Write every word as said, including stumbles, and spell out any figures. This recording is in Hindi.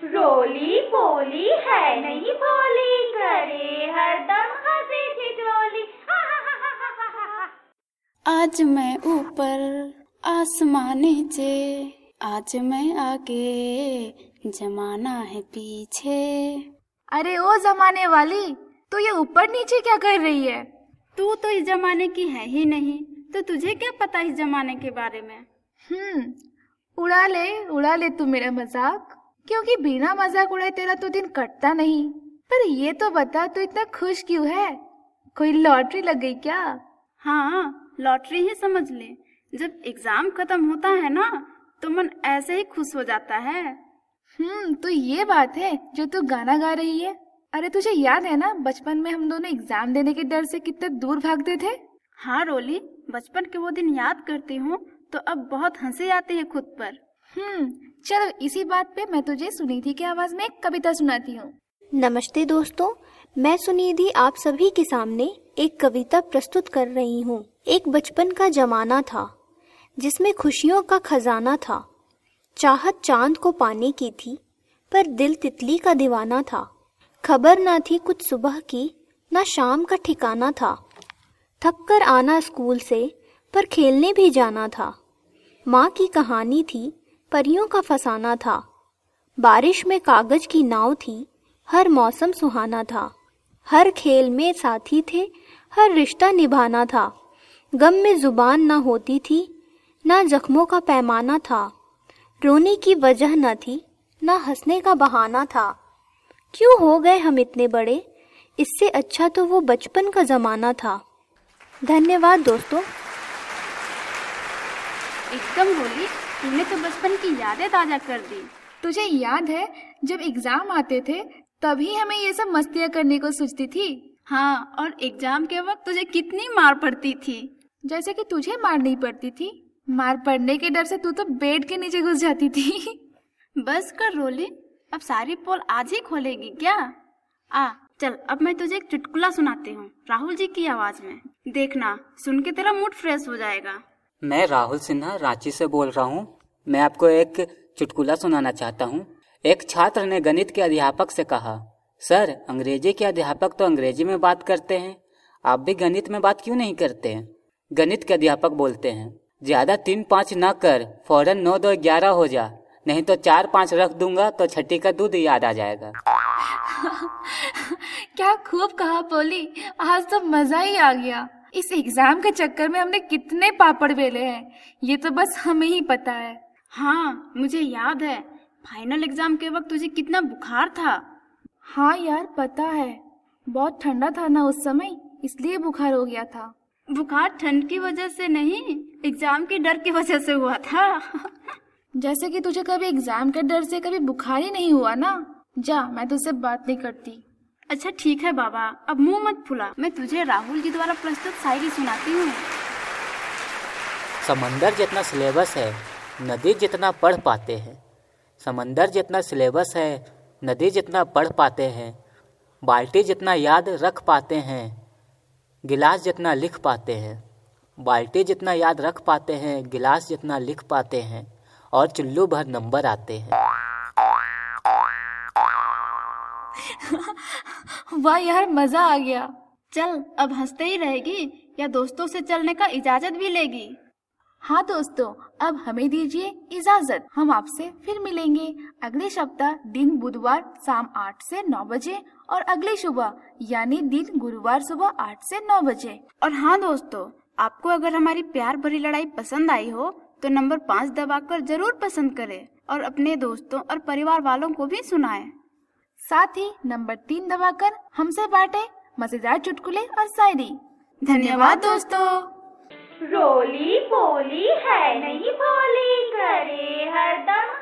रोली पोली है नहीं भोली, करे हरदम हंसी ठिठोली। आज मैं ऊपर आसमां नीचे, आज मैं आगे जमाना है पीछे। अरे ओ जमाने वाली, तू ये ऊपर नीचे क्या कर रही है? तू तो इस जमाने की है ही नहीं, तो तुझे क्या पता इस जमाने के बारे में? हम्म उड़ा ले उड़ा ले तू मेरा मजाक, क्योंकि बिना मजाक उड़ाए तेरा तो दिन कटता नहीं। पर ये तो बता, तू इतना खुश क्यों है? कोई लॉटरी लग गई क्या? हाँ, लॉटरी ही समझ ले। जब एग्जाम खत्म होता है ना, तो मन ऐसे ही खुश हो जाता है। हम्म तो ये बात है जो तू गाना गा रही है। अरे तुझे याद है ना, बचपन में हम दोनों एग्जाम देने के डर से कितने दूर भागते थे। हाँ रोली, बचपन के वो दिन याद करती हूँ तो अब बहुत हंसी आती है खुद पर। हम्म चलो इसी बात पे मैं तुझे सुनिधि की आवाज में एक कविता सुनाती हूँ। नमस्ते दोस्तों, मैं सुनिधि आप सभी के सामने एक कविता प्रस्तुत कर रही हूँ। एक बचपन का जमाना था जिसमें खुशियों का खजाना था। चाहत चांद को पाने की थी, पर दिल तितली का दीवाना था। खबर ना थी कुछ सुबह की, ना शाम का ठिकाना था। थक कर आना स्कूल से, पर खेलने भी जाना था। माँ की कहानी थी, परियों का फसाना था। बारिश में कागज की नाव थी, हर मौसम सुहाना था। हर खेल में साथी थे, हर रिश्ता निभाना था। गम में जुबान ना होती थी, ना जख्मों का पैमाना था। रोने की वजह न थी, ना हंसने का बहाना था। क्यों हो गए हम इतने बड़े, इससे अच्छा तो वो बचपन का जमाना था। धन्यवाद दोस्तों। एकदम बोली, तूने तो बचपन की यादें ताजा कर दी। तुझे याद है जब एग्जाम आते थे तभी हमें ये सब मस्तियाँ करने को सोचती थी। हाँ, और एग्जाम के वक्त तुझे कितनी मार पड़ती थी। जैसे कि तुझे मार नहीं पड़ती थी, मार पड़ने के डर से तू तो बेड के नीचे घुस जाती थी। बस कर रोली, अब सारी पोल आज ही खोलेगी क्या? आ चल, अब मैं तुझे एक चुटकुला सुनाती हूँ राहुल जी की आवाज में। देखना, सुन के तेरा मूड फ्रेश हो जाएगा। मैं राहुल सिन्हा रांची से बोल रहा हूँ। मैं आपको एक चुटकुला सुनाना चाहता हूँ। एक छात्र ने गणित के अध्यापक से कहा, सर अंग्रेजी के अध्यापक तो अंग्रेजी में बात करते हैं, आप भी गणित में बात क्यों नहीं करते हैं? गणित के अध्यापक बोलते हैं, ज्यादा तीन पाँच न कर, फौरन नौ दो ग्यारह हो जा, नहीं तो चार पाँच रख दूंगा तो छठी का दूध याद आ जाएगा। क्या खूब कहा पोली, आज तो मजा ही आ गया। इस एग्जाम के चक्कर में हमने कितने पापड़ बेले हैं, ये तो बस हमें ही पता है। हाँ, मुझे याद है फाइनल एग्जाम के वक्त तुझे कितना बुखार था। हाँ यार पता है, बहुत ठंडा था ना उस समय, इसलिए बुखार हो गया था। बुखार ठंड की वजह से नहीं, एग्जाम के डर की वजह से हुआ था। जैसे कि तुझे कभी एग्जाम के डर से कभी बुखार ही नहीं हुआ ना। जा, मैं तुझसे बात नहीं करती। अच्छा ठीक है बाबा, अब मुंह मत फुला। मैं तुझे राहुल जी द्वारा प्रस्तुत शायरी सुनाती हूँ। समंदर जितना सिलेबस है, नदी जितना पढ़ पाते हैं। समंदर जितना सिलेबस है, नदी जितना पढ़ पाते हैं। बाल्टी जितना याद रख पाते हैं, गिलास जितना लिख पाते हैं। बाल्टी जितना याद रख पाते हैं, गिलास जितना लिख पाते हैं, और चुल्लू भर नंबर आते हैं। वाह यार, मजा आ गया। चल, अब हंसते ही रहेगी या दोस्तों से चलने का इजाजत भी लेगी? हाँ दोस्तों, अब हमें दीजिए इजाजत। हम आपसे फिर मिलेंगे अगले सप्ताह दिन बुधवार शाम आठ से नौ बजे और अगले सुबह यानी दिन गुरुवार सुबह आठ से नौ बजे। और हाँ दोस्तों, आपको अगर हमारी प्यार भरी लड़ाई पसंद आई हो तो नंबर पाँच दबाकर जरूर पसंद करें और अपने दोस्तों और परिवार वालों को भी सुनाएं। साथ ही नंबर तीन दबाकर हमसे बांटे मजेदार चुटकुले और शायरी। धन्यवाद दोस्तों। रोली पोली है नहीं भोली, करे हरदम